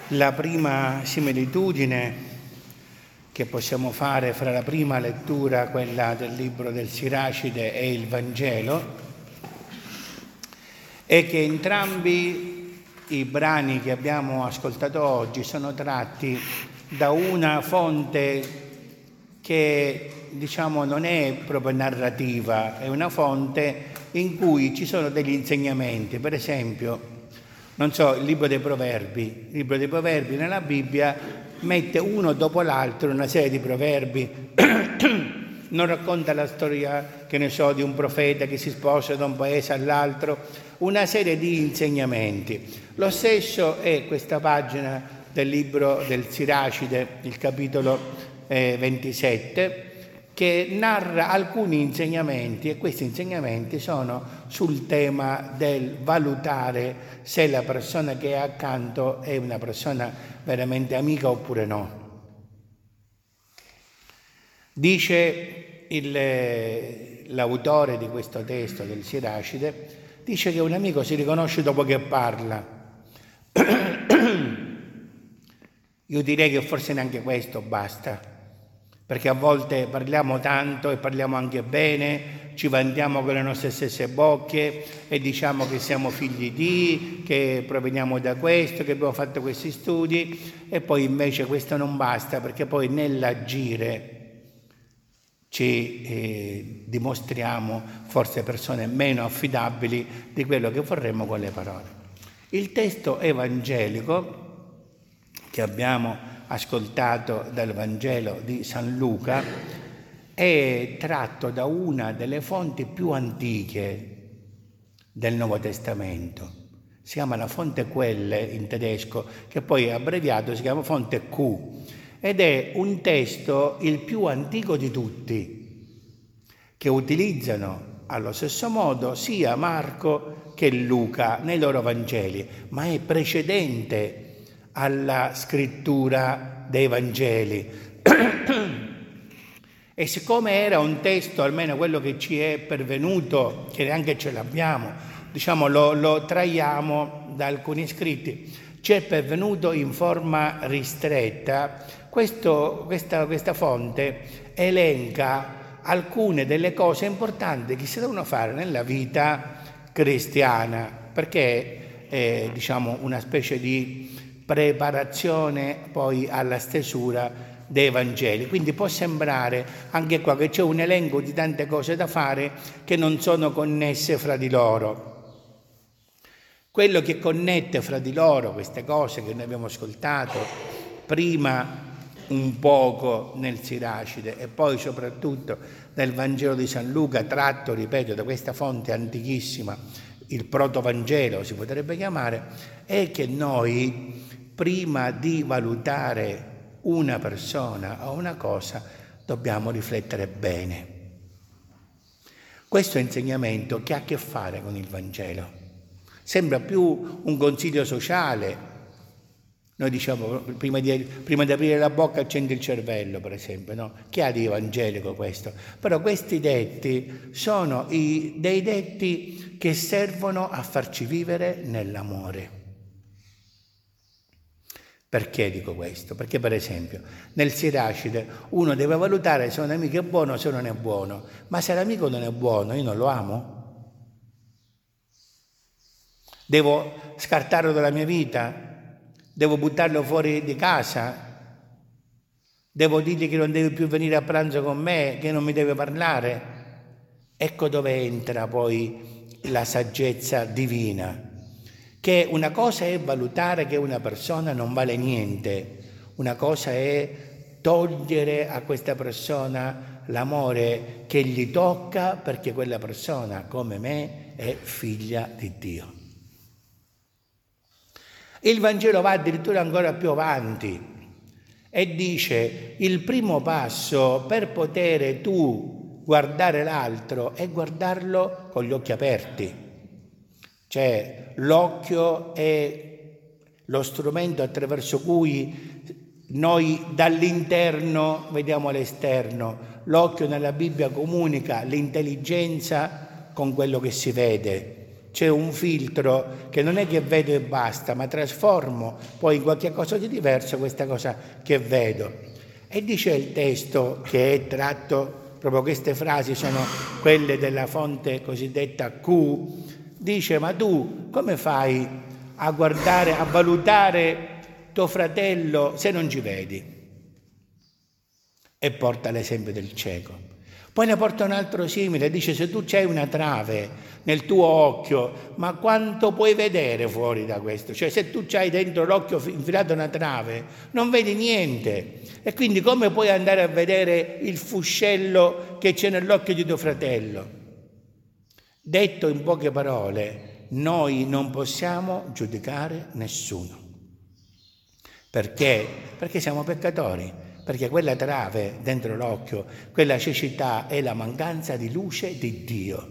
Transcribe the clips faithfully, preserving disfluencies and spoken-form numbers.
La prima similitudine che possiamo fare fra la prima lettura, quella del libro del Siracide, e il Vangelo, è che entrambi i brani che abbiamo ascoltato oggi sono tratti da una fonte che, diciamo, non è proprio narrativa, è una fonte in cui ci sono degli insegnamenti. Per esempio, non so, il libro dei Proverbi. Il libro dei Proverbi nella Bibbia mette uno dopo l'altro una serie di proverbi. Non racconta la storia, che ne so, di un profeta che si sposa da un paese all'altro, una serie di insegnamenti. Lo stesso è questa pagina del libro del Siracide, il capitolo eh, ventisette, che narra alcuni insegnamenti, e questi insegnamenti sono sul tema del valutare se la persona che è accanto è una persona veramente amica oppure no. Dice il, l'autore di questo testo del Siracide, dice che un amico si riconosce dopo che parla. Io direi che forse neanche questo basta, perché a volte parliamo tanto e parliamo anche bene, ci vantiamo con le nostre stesse bocche e diciamo che siamo figli di, che proveniamo da questo, che abbiamo fatto questi studi, e poi invece questo non basta, perché poi nell'agire ci eh, dimostriamo forse persone meno affidabili di quello che vorremmo con le parole. Il testo evangelico che abbiamo ascoltato dal Vangelo di San Luca è tratto da una delle fonti più antiche del Nuovo Testamento. Si chiama la fonte Quelle in tedesco, che poi abbreviato si chiama fonte Q, ed è un testo il più antico di tutti, che utilizzano allo stesso modo sia Marco che Luca nei loro Vangeli, ma è precedente alla scrittura dei Vangeli. E siccome era un testo, almeno quello che ci è pervenuto, che neanche ce l'abbiamo, diciamo lo, lo traiamo da alcuni scritti, ci è pervenuto in forma ristretta, questo, questa, questa fonte elenca alcune delle cose importanti che si devono fare nella vita cristiana, perché è, diciamo, una specie di preparazione poi alla stesura dei Vangeli. Quindi può sembrare anche qua che c'è un elenco di tante cose da fare che non sono connesse fra di loro. Quello che connette fra di loro queste cose che noi abbiamo ascoltato prima un poco nel Siracide e poi soprattutto nel Vangelo di San Luca, tratto, ripeto, da questa fonte antichissima, il protovangelo si potrebbe chiamare, è che noi prima di valutare una persona o una cosa dobbiamo riflettere bene. Questo insegnamento che ha a che fare con il Vangelo sembra più un consiglio sociale. Noi diciamo prima di, prima di aprire la bocca accendi il cervello, per esempio, no? Che ha di evangelico questo? Però questi detti sono i, dei detti che servono a farci vivere nell'amore. Perché dico questo? Perché per esempio nel Siracide uno deve valutare se un amico è buono o se non è buono, ma se l'amico non è buono io non lo amo? Devo scartarlo dalla mia vita? Devo buttarlo fuori di casa? Devo dirgli che non deve più venire a pranzo con me, che non mi deve parlare? Ecco dove entra poi la saggezza divina. Che una cosa è valutare che una persona non vale niente, una cosa è togliere a questa persona l'amore che gli tocca perché quella persona, come me, è figlia di Dio. Il Vangelo va addirittura ancora più avanti e dice: il primo passo per poter tu guardare l'altro è guardarlo con gli occhi aperti. Cioè l'occhio è lo strumento attraverso cui noi dall'interno vediamo l'esterno. L'occhio nella Bibbia comunica l'intelligenza con quello che si vede. c'è un filtro che non è che vedo e basta, ma trasformo poi in qualche cosa di diverso questa cosa che vedo. E dice il testo, che è tratto, proprio queste frasi sono quelle della fonte cosiddetta Q, dice: ma tu come fai a guardare, a valutare tuo fratello se non ci vedi? E porta l'esempio del cieco. Poi ne porta un altro simile, dice: se tu c'hai una trave nel tuo occhio, ma quanto puoi vedere fuori da questo? Cioè, se tu c'hai dentro l'occhio infilato una trave, non vedi niente. E quindi come puoi andare a vedere il fuscello che c'è nell'occhio di tuo fratello? Detto in poche parole, noi non possiamo giudicare nessuno. Perché? Perché siamo peccatori. Perché quella trave dentro l'occhio, quella cecità è la mancanza di luce di Dio.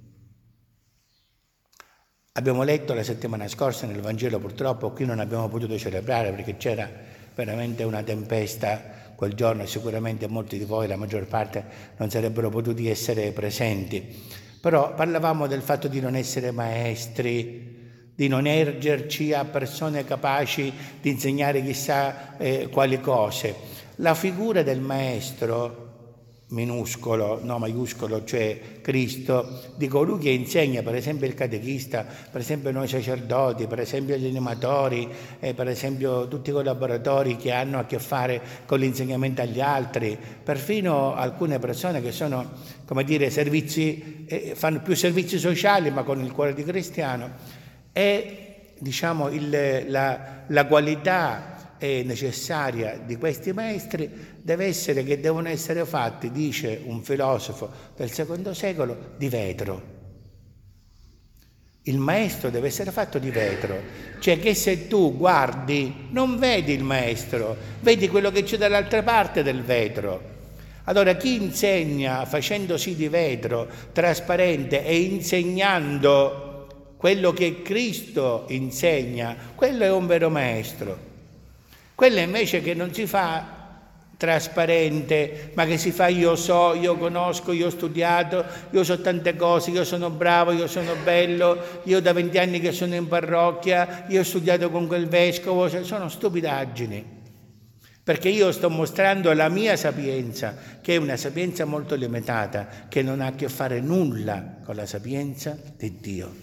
Abbiamo letto la settimana scorsa nel Vangelo, purtroppo qui non abbiamo potuto celebrare perché c'era veramente una tempesta quel giorno e sicuramente molti di voi, la maggior parte, non sarebbero potuti essere presenti. Però parlavamo del fatto di non essere maestri, di non ergerci a persone capaci di insegnare chissà eh, quali cose. La figura del maestro, minuscolo, no maiuscolo, cioè Cristo, di colui che insegna, per esempio il catechista, per esempio noi sacerdoti, per esempio gli animatori, eh, per esempio tutti i collaboratori che hanno a che fare con l'insegnamento agli altri, perfino alcune persone che sono, come dire, servizi, eh, fanno più servizi sociali ma con il cuore di cristiano, e diciamo il, la, la qualità è necessaria di questi maestri deve essere che devono essere fatti, dice un filosofo del secondo secolo, di vetro. Il maestro deve essere fatto di vetro, cioè che se tu guardi non vedi il maestro, vedi quello che c'è dall'altra parte del vetro. Allora chi insegna facendosi di vetro, trasparente e insegnando quello che Cristo insegna, quello è un vero maestro. Quello invece che non si fa trasparente, ma che si fa io so, io conosco, io ho studiato, io so tante cose, io sono bravo, io sono bello, io da venti anni che sono in parrocchia, io ho studiato con quel vescovo, cioè sono stupidaggini. Perché io sto mostrando la mia sapienza, che è una sapienza molto limitata, che non ha a che fare nulla con la sapienza di Dio.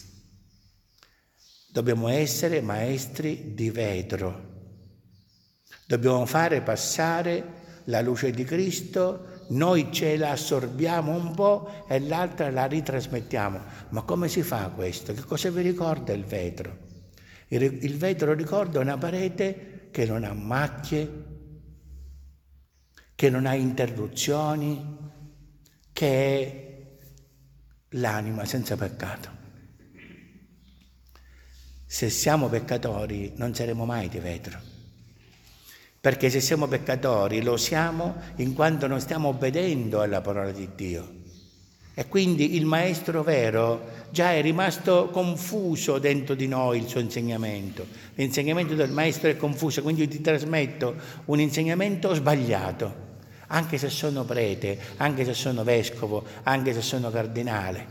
Dobbiamo essere maestri di vetro. Dobbiamo fare passare la luce di Cristo, noi ce la assorbiamo un po' e l'altra la ritrasmettiamo. Ma come si fa questo? Che cosa vi ricorda il vetro? Il vetro ricorda una parete che non ha macchie, che non ha interruzioni, che è l'anima senza peccato. Se siamo peccatori non saremo mai di vetro. Perché se siamo peccatori lo siamo in quanto non stiamo obbedendo alla parola di Dio. E quindi il maestro vero già è rimasto confuso dentro di noi il suo insegnamento. L'insegnamento del maestro è confuso, quindi io ti trasmetto un insegnamento sbagliato, anche se sono prete, anche se sono vescovo, anche se sono cardinale.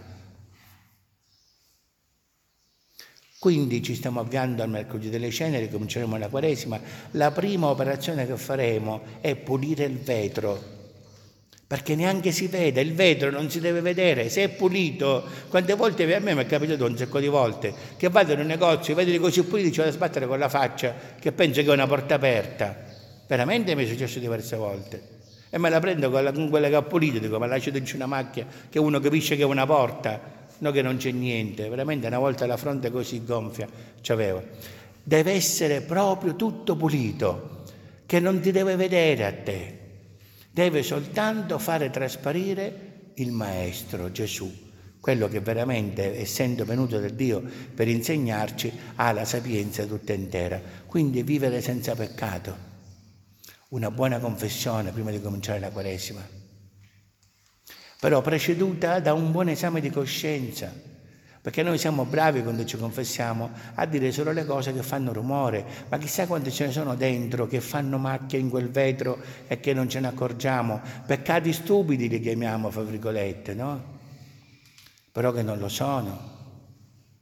Quindi ci stiamo avviando al mercoledì delle ceneri, cominceremo la Quaresima. La prima operazione che faremo è pulire il vetro, perché neanche si vede, il vetro non si deve vedere, se è pulito. Quante volte a me mi è capitato un sacco di volte che vado in un negozio, vedo così puliti, ci vado a sbattere con la faccia che penso che è una porta aperta. Veramente mi è successo diverse volte. E me la prendo con, la, con quella che ha pulito, dico, ma lascio dentro una macchia che uno capisce che è una porta. No, che non c'è niente, veramente una volta la fronte così gonfia c'avevo. Deve essere proprio tutto pulito, che non ti deve vedere a te, deve soltanto fare trasparire il Maestro Gesù, quello che veramente, essendo venuto da Dio per insegnarci, ha la sapienza tutta intera. Quindi vivere senza peccato, una buona confessione prima di cominciare la Quaresima, però preceduta da un buon esame di coscienza, perché noi siamo bravi quando ci confessiamo a dire solo le cose che fanno rumore, ma chissà quante ce ne sono dentro che fanno macchie in quel vetro e che non ce ne accorgiamo. Peccati stupidi li chiamiamo, fra virgolette, no? Però che non lo sono.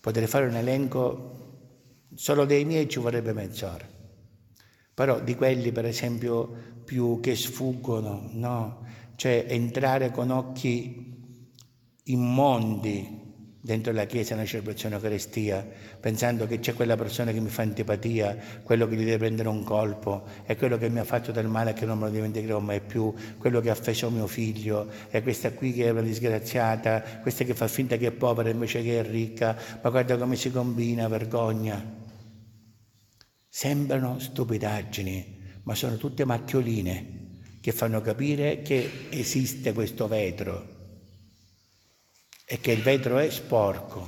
Potrei fare un elenco solo dei miei, ci vorrebbe mezz'ora. Però di quelli, per esempio, più che sfuggono, no? Cioè entrare con occhi immondi dentro la chiesa, una celebrazione Eucaristia, pensando che c'è quella persona che mi fa antipatia, quello che gli deve prendere un colpo, è quello che mi ha fatto del male che non me lo dimenticherò mai più, quello che ha offeso mio figlio, è questa qui che è una disgraziata, questa che fa finta che è povera invece che è ricca, ma guarda come si combina, vergogna. Sembrano stupidaggini, ma sono tutte macchioline che fanno capire che esiste questo vetro e che il vetro è sporco.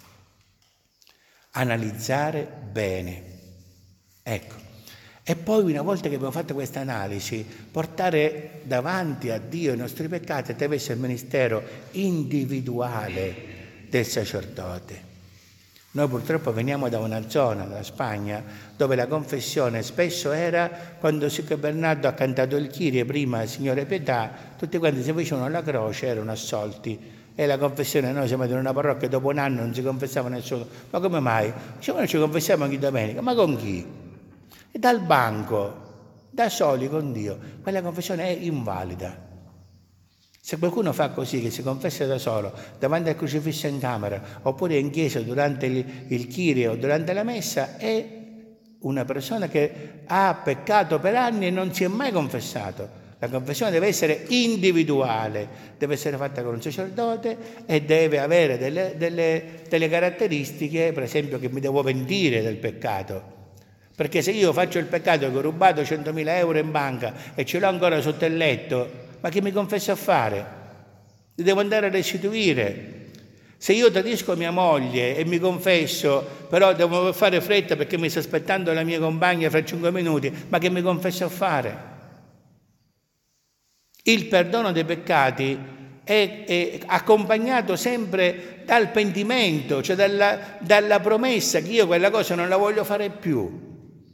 Analizzare bene. Ecco. E poi, una volta che abbiamo fatto questa analisi, portare davanti a Dio i nostri peccati attraverso il ministero individuale del sacerdote. Noi purtroppo veniamo da una zona, dalla Spagna, dove la confessione spesso era, quando Signor Bernardo ha cantato il Kyrie, prima Signore pietà, tutti quanti si facevano la croce, erano assolti. E la confessione, noi siamo in una parrocchia, dopo un anno non si confessava nessuno. Ma come mai? Diciamo, noi ci confessiamo ogni domenica. Ma con chi? E dal banco, da soli con Dio. Quella confessione è invalida. Se qualcuno fa così, che si confessa da solo, davanti al crocifisso in camera, oppure in chiesa durante il, il Kyrie o durante la messa, è una persona che ha peccato per anni e non si è mai confessato. La confessione deve essere individuale, deve essere fatta con un sacerdote e deve avere delle, delle, delle caratteristiche, per esempio, che mi devo pentire del peccato. Perché se io faccio il peccato che ho rubato centomila euro in banca e ce l'ho ancora sotto il letto, ma che mi confesso a fare? Li devo andare a restituire. Se io tradisco mia moglie e mi confesso, però devo fare fretta perché mi sta aspettando la mia compagna fra cinque minuti, ma che mi confesso a fare? Il perdono dei peccati è, è accompagnato sempre dal pentimento, cioè dalla, dalla promessa che io quella cosa non la voglio fare più.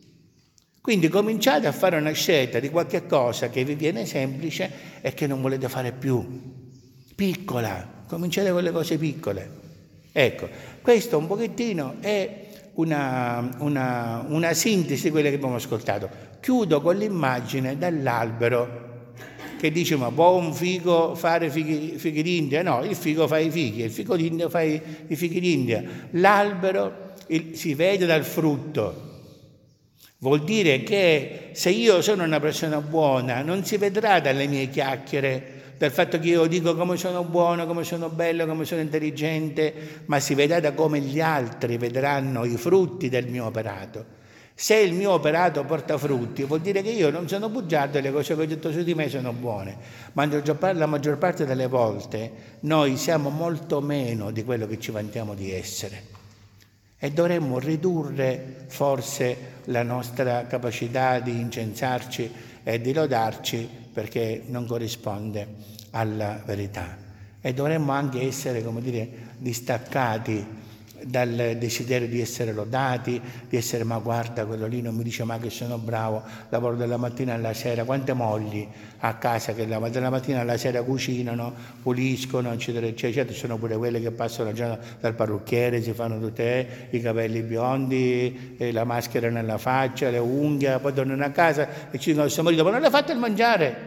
Quindi cominciate a fare una scelta di qualche cosa che vi viene semplice e che non volete fare più. Piccola, cominciate con le cose piccole. Ecco, questo un pochettino è una, una, una sintesi di quelle che abbiamo ascoltato. Chiudo con l'immagine dell'albero che dice: ma può un figo fare fighi, fighi d'India? No, il figo fa i fighi, il figo d'India fa i, i fighi d'India. L'albero il, si vede dal frutto. Vuol dire che se io sono una persona buona non si vedrà dalle mie chiacchiere, dal fatto che io dico come sono buono, come sono bello, come sono intelligente, ma si vedrà da come gli altri vedranno i frutti del mio operato. Se il mio operato porta frutti, vuol dire che io non sono bugiardo e le cose che ho detto su di me sono buone. Ma la maggior parte delle volte noi siamo molto meno di quello che ci vantiamo di essere. E dovremmo ridurre forse la nostra capacità di incensarci e di lodarci, perché non corrisponde alla verità. E dovremmo anche essere, come dire, distaccati dal desiderio di essere lodati, di essere: ma guarda, quello lì non mi dice mai che sono bravo, lavoro dalla mattina alla sera. Quante mogli a casa che dalla mattina alla sera cucinano, puliscono, eccetera, eccetera. Certo, sono pure quelle che passano la giornata dal parrucchiere, si fanno tutte eh, i capelli biondi, eh, la maschera nella faccia, le unghie, poi tornano a casa e ci dicono al suo marito: ma non le fate il mangiare?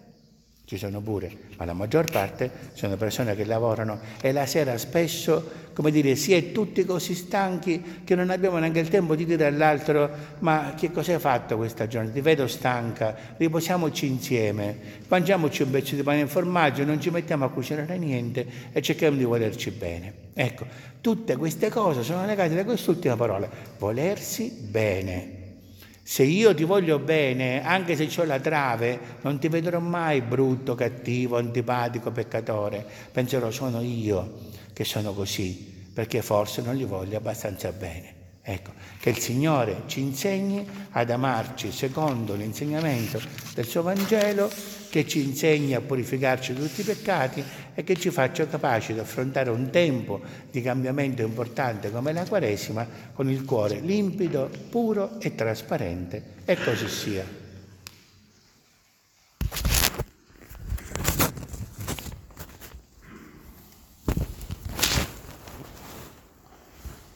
Ci sono pure, ma la maggior parte sono persone che lavorano e la sera spesso, come dire, si è tutti così stanchi che non abbiamo neanche il tempo di dire all'altro: ma che cosa hai fatto questa giornata? Ti vedo stanca, riposiamoci insieme, mangiamoci un pezzo di pane e formaggio, non ci mettiamo a cucinare niente e cerchiamo di volerci bene. Ecco, tutte queste cose sono legate da quest'ultima parola: volersi bene. Se io ti voglio bene, anche se ho la trave, non ti vedrò mai brutto, cattivo, antipatico, peccatore. Penserò: sono io che sono così, perché forse non li voglio abbastanza bene. Ecco, che il Signore ci insegni ad amarci secondo l'insegnamento del suo Vangelo, che ci insegni a purificarci da tutti i peccati e che ci faccia capaci di affrontare un tempo di cambiamento importante come la Quaresima con il cuore limpido, puro e trasparente. E così sia.